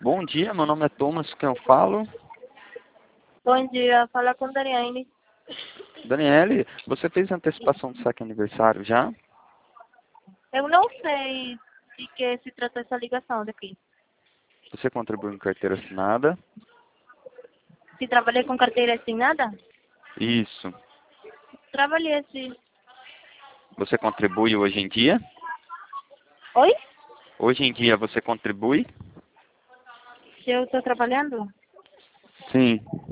Bom dia, meu nome é Thomas, quem eu falo? Bom dia, fala com Dariane. Daniele, você fez antecipação do saque aniversário já? Eu não sei de que se trata essa ligação daqui. Você contribuiu em carteira assinada? Se trabalhei com carteira assinada? Isso. Trabalhei sim. Você contribui hoje em dia? Oi? Hoje em dia você contribui? Se eu estou trabalhando? Sim.